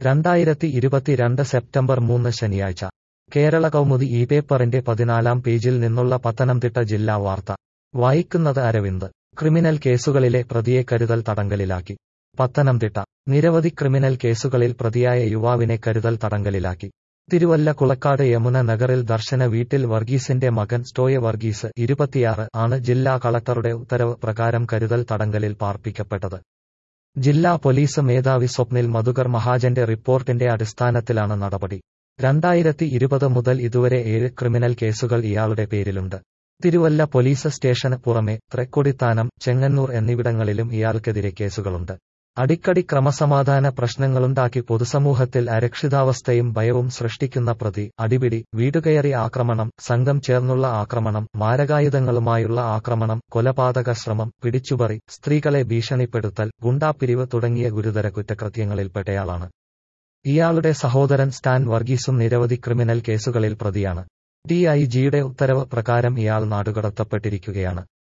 2022 September 3 ശനിയാഴ്ച കേരള കൗമുദി ഈ പേപ്പറിന്റെ 14-ാം പേജിൽ നിന്നുള്ള പത്തനംതിട്ട ജില്ലാ വാർത്ത വായിക്കുന്നത് അരവിന്ദ്. ക്രിമിനൽ കേസുകളിലെ പ്രതിയെ കരുതൽ തടങ്കലിലാക്കി. പത്തനംതിട്ട നിരവധി ക്രിമിനൽ കേസുകളിൽ പ്രതിയായ യുവാവിനെ കരുതൽ തടങ്കലിലാക്കി. തിരുവല്ല കുളക്കാട് യമുന നഗറിൽ ദർശന വീട്ടിൽ വർഗീസിന്റെ മകൻ സ്റ്റോയെ വർഗീസ് 26 ആണ് ജില്ലാ കളക്ടറുടെ ഉത്തരവ് പ്രകാരം കരുതൽ തടങ്കലിൽ പാർപ്പിക്കപ്പെട്ടത്. ജില്ലാ പോലീസ് മേധാവി സ്വപ്നിൽ മധുകർ മഹാജന്റെ റിപ്പോർട്ടിന്റെ അടിസ്ഥാനത്തിലാണ് നടപടി. 2020 മുതൽ ഇതുവരെ 7 ക്രിമിനൽ കേസുകൾ ഇയാളുടെ പേരിലുണ്ട്. തിരുവല്ല പോലീസ് സ്റ്റേഷന് പുറമെ തൃക്കൊടിത്താനം, ചെങ്ങന്നൂർ എന്നിവിടങ്ങളിലും ഇയാൾക്കെതിരെ കേസുകളുണ്ട്. അടിക്കടി ക്രമസമാധാന പ്രശ്നങ്ങളുണ്ടാക്കി പൊതുസമൂഹത്തിൽ അരക്ഷിതാവസ്ഥയും ഭയവും സൃഷ്ടിക്കുന്ന പ്രതി, അടിപിടി, വീടുകയറി ആക്രമണം, സംഘം ചേർന്നുള്ള ആക്രമണം, മാരകായുധങ്ങളുമായുള്ള ആക്രമണം, കൊലപാതക ശ്രമം, പിടിച്ചുപറി, സ്ത്രീകളെ ഭീഷണിപ്പെടുത്തൽ, ഗുണ്ടാപ്പിരിവ് തുടങ്ങിയ ഗുരുതര കുറ്റകൃത്യങ്ങളിൽപ്പെട്ടയാളാണ്. ഇയാളുടെ സഹോദരൻ സ്റ്റാൻ വർഗീസും നിരവധി ക്രിമിനൽ കേസുകളിൽ പ്രതിയാണ്. DIGയുടെ ഉത്തരവ് പ്രകാരം ഇയാൾ നാടുകടത്തപ്പെട്ടിരിക്കുകയാണ്.